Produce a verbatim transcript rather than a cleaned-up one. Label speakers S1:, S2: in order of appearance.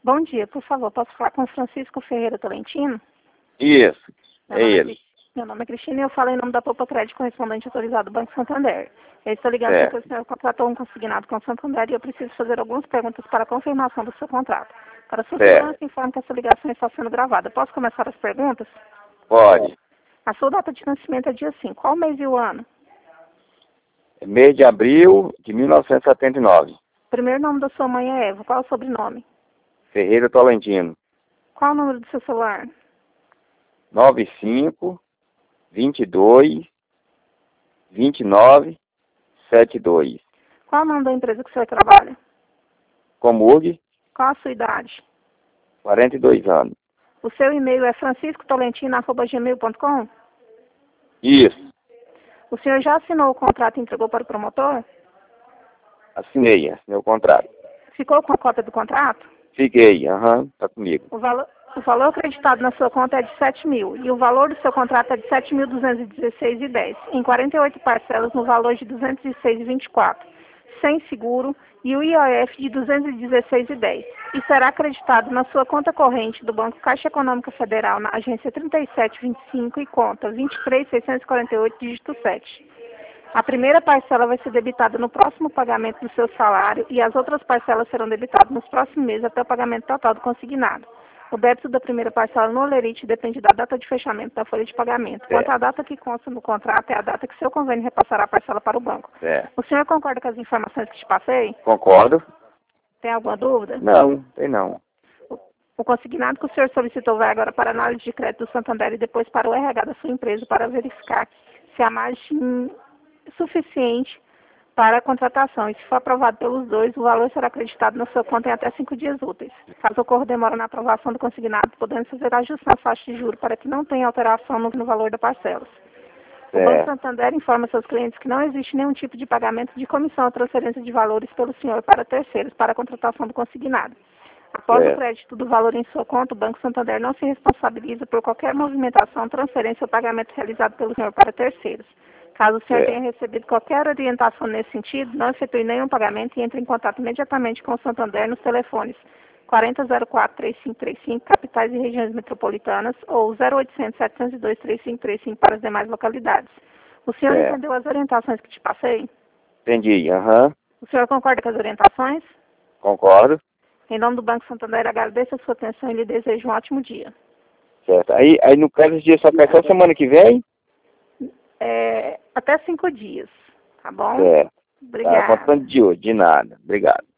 S1: Bom dia, por favor, posso falar com Francisco Ferreira Tolentino?
S2: Isso,
S1: Meu
S2: é
S1: nome
S2: ele.
S1: É, meu nome é Cristina e eu falo em nome da Poupa Crédito correspondente autorizado do Banco Santander. Eu estou ligando
S2: É.
S1: porque o senhor contratou um consignado com o Santander e eu preciso fazer algumas perguntas para a confirmação do seu contrato. Para sua
S2: É.
S1: segurança, informo que essa ligação está sendo gravada. Posso começar as perguntas?
S2: Pode.
S1: A sua data de nascimento é dia cinco. Qual mês e o ano?
S2: É mês de abril de mil novecentos e setenta e nove.
S1: O primeiro nome da sua mãe é Eva. Qual o sobrenome?
S2: Ferreira Tolentino.
S1: Qual o número do seu celular?
S2: nove cinco, vinte e dois, vinte e nove, setenta e dois.
S1: Qual o nome da empresa que o senhor trabalha?
S2: Comurg,
S1: Qual a sua idade?
S2: quarenta e dois anos.
S1: O seu e-mail é francisco tolentino arroba gmail ponto com?
S2: Isso.
S1: O senhor já assinou o contrato e entregou para o promotor?
S2: Assinei, assinei o contrato.
S1: Ficou com a cópia do contrato?
S2: Fiquei, aham, tá comigo.
S1: O valor, o valor acreditado na sua conta é de sete mil e o valor do seu contrato é de sete mil duzentos e dezesseis reais e dez centavos, em quarenta e oito parcelas no valor de duzentos e seis reais e vinte e quatro centavos, sem seguro e o I O F de duzentos e dezesseis reais e dez centavos. E será acreditado na sua conta corrente do Banco Caixa Econômica Federal na agência trinta e sete vinte e cinco e conta vinte e três mil seiscentos e quarenta e oito, dígito sete. A primeira parcela vai ser debitada no próximo pagamento do seu salário e as outras parcelas serão debitadas nos próximos meses até o pagamento total do consignado. O débito da primeira parcela no Olerite depende da data de fechamento da folha de pagamento. Quanto à data que consta no contrato, é a data que seu convênio repassará a parcela para o banco.
S2: É.
S1: O senhor concorda com as informações que te passei?
S2: Concordo?
S1: Tem alguma dúvida?
S2: Não, tem não.
S1: O, o consignado que o senhor solicitou vai agora para a análise de crédito do Santander e depois para o R H da sua empresa para verificar se a margem suficiente para a contratação. E se for aprovado pelos dois, o valor será acreditado na sua conta em até cinco dias úteis. Caso ocorra demora na aprovação do consignado, podemos fazer ajustes na faixa de juros para que não tenha alteração no, no valor da parcela. O
S2: É.
S1: Banco Santander informa seus clientes que não existe nenhum tipo de pagamento de comissão ou transferência de valores pelo senhor para terceiros para a contratação do consignado. Após
S2: É.
S1: o crédito do valor em sua conta, o Banco Santander não se responsabiliza por qualquer movimentação, transferência ou pagamento realizado pelo senhor para terceiros. Caso o senhor
S2: É.
S1: tenha recebido qualquer orientação nesse sentido, não efetue nenhum pagamento e entre em contato imediatamente com o Santander nos telefones quarenta zero quatro, três cinco três cinco, capitais e regiões metropolitanas, ou zero oitocentos, setecentos e dois, três cinco três cinco para as demais localidades. O senhor
S2: É.
S1: entendeu as orientações que te passei?
S2: Entendi, aham.
S1: O senhor concorda com as orientações?
S2: Concordo.
S1: Em nome do Banco Santander, agradeço a sua atenção e lhe desejo um ótimo dia.
S2: Certo. Aí, aí no caso de só pegar semana que vem?
S1: É, até cinco dias, tá bom?
S2: Certo. Tá
S1: Obrigada.
S2: contando de hoje, de nada. Obrigado.